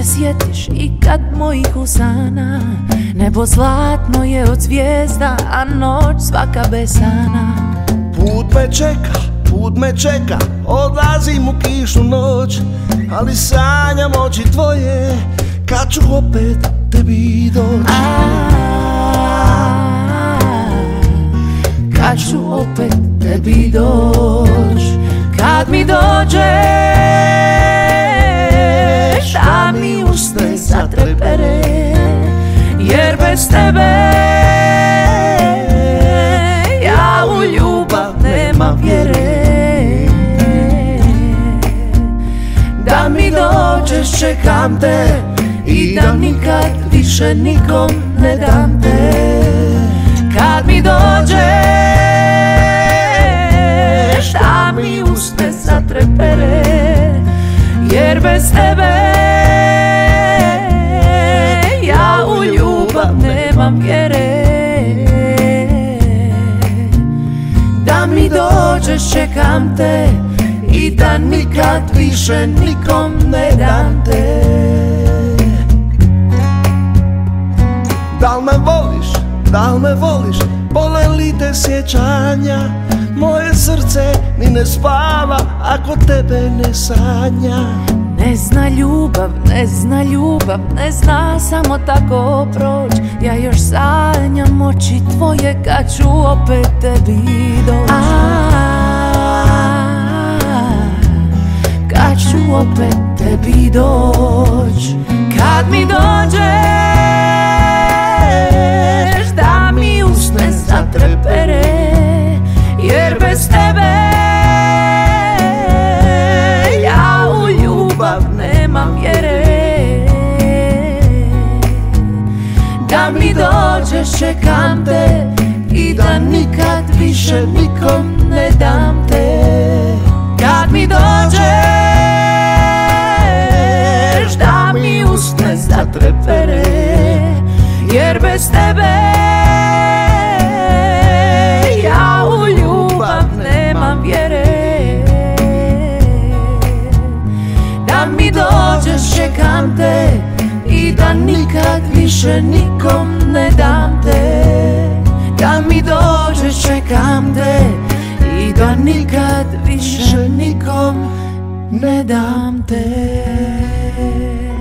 se sjetiš i kad mojih usana. Nebo zlatno je od zvijezda, a noć svaka besana. Put me čeka, odlazim u kišnu noć, ali sanjam oči tvoje, kad ću opet tebi doći. Kad ću opet tebi doć, kad mi dođeš, da mi usne zatrepere, jer bez tebe ja u ljubav nemam vjere. Da mi dođeš, čekam te i da nikad više nikom ne dam te. Kad mi dođeš, da mi usne zatrepere, jer bez tebe ja u ljubav nemam vjere. Da mi dođeš, čekam te i da nikad više nikom ne dam te. Dal me voliš, bole li te sjećanja? Moje srce ni ne spava ako tebe ne sanja. Ne zna ljubav, ne zna ljubav, ne zna samo tako proć. Ja još sanjam oči tvoje kad ću opet tebi doć. Kad ću opet tebi doć, kad mi dođeš, da mi usne zatrepere, jer bez tebe ja u ljubav nemam vjere. Da mi dođeš, čekam te i da nikad više nikom ne dam te. Kad mi dođeš, da mi usne zatrepere, jer bez tebe ja u ljubav nemam vjere. Da mi dođeš, čekam te i da nikad više nikom ne dam te. Da mi dođeš, čekam te i da nikad više nikom ne dam te.